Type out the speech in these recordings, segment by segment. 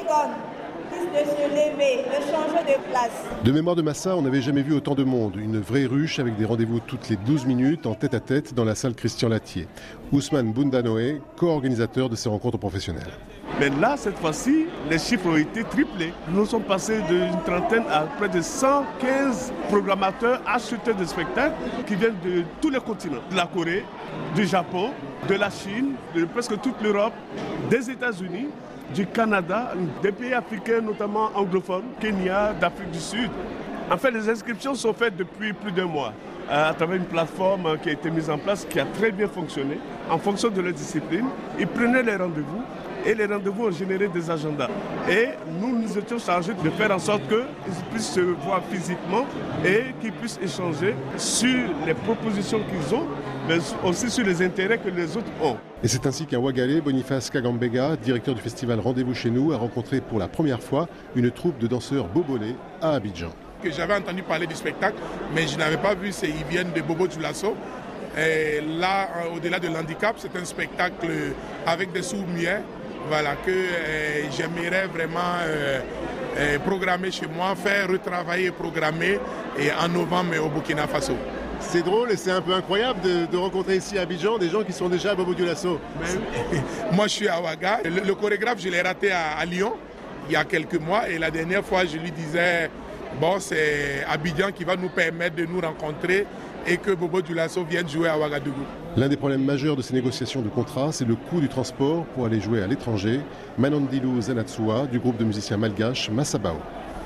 secondes, de se lever, de changer de place. De mémoire de Massa, on n'avait jamais vu autant de monde. Une vraie ruche avec des rendez-vous toutes les 12 minutes en tête-à-tête dans la salle Christian Latier. Ousmane Boundanoé, co-organisateur de ces rencontres professionnelles. Mais là, cette fois-ci, les chiffres ont été triplés. Nous sommes passés d'une trentaine à près de 115 programmateurs, acheteurs de spectacles qui viennent de tous les continents. De la Corée, du Japon, de la Chine, de presque toute l'Europe, des États-Unis, du Canada, des pays africains, notamment anglophones, Kenya, d'Afrique du Sud. En fait, les inscriptions sont faites depuis plus d'un mois à travers une plateforme qui a été mise en place, qui a très bien fonctionné. En fonction de leur discipline, ils prenaient les rendez-vous et les rendez-vous ont généré des agendas. Et nous étions chargés de faire en sorte qu'ils puissent se voir physiquement et qu'ils puissent échanger sur les propositions qu'ils ont, mais aussi sur les intérêts que les autres ont. Et c'est ainsi qu'à Ouagalé, Boniface Kagambega, directeur du festival Rendez-vous chez nous, a rencontré pour la première fois une troupe de danseurs bobolés à Abidjan. J'avais entendu parler du spectacle, mais je n'avais pas vu qu'ils viennent de Bobo Dioulasso. Et là, au-delà de l'handicap, c'est un spectacle avec des sourds muets, voilà, que j'aimerais vraiment programmer chez moi, faire retravailler et programmer en novembre au Burkina Faso. C'est drôle et c'est un peu incroyable de rencontrer ici à Abidjan des gens qui sont déjà à Bobo Dioulasso. Moi, je suis à Ouaga. Le chorégraphe, je l'ai raté à Lyon il y a quelques mois. Et la dernière fois, je lui disais, bon, c'est Abidjan qui va nous permettre de nous rencontrer et que Bobo Dioulasso vienne jouer à Ouagadougou. L'un des problèmes majeurs de ces négociations de contrat, c'est le coût du transport pour aller jouer à l'étranger. Manandilou Zanatsua, du groupe de musiciens malgaches Massabao.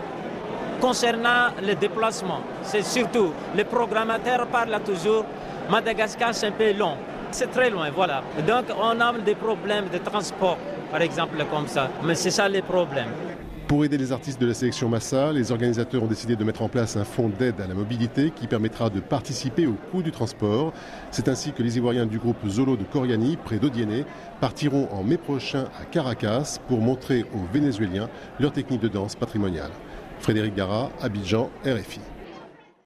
Concernant les déplacements, c'est surtout les programmateurs parlent toujours Madagascar, c'est un peu long. C'est très loin, voilà. Donc on a des problèmes de transport, par exemple, comme ça. Mais c'est ça les problèmes. Pour aider les artistes de la sélection Massa, les organisateurs ont décidé de mettre en place un fonds d'aide à la mobilité qui permettra de participer au coût du transport. C'est ainsi que les Ivoiriens du groupe Zolo de Koriani, près d'Odiéné, partiront en mai prochain à Caracas pour montrer aux Vénézuéliens leur technique de danse patrimoniale. Frédéric Gara, Abidjan, RFI.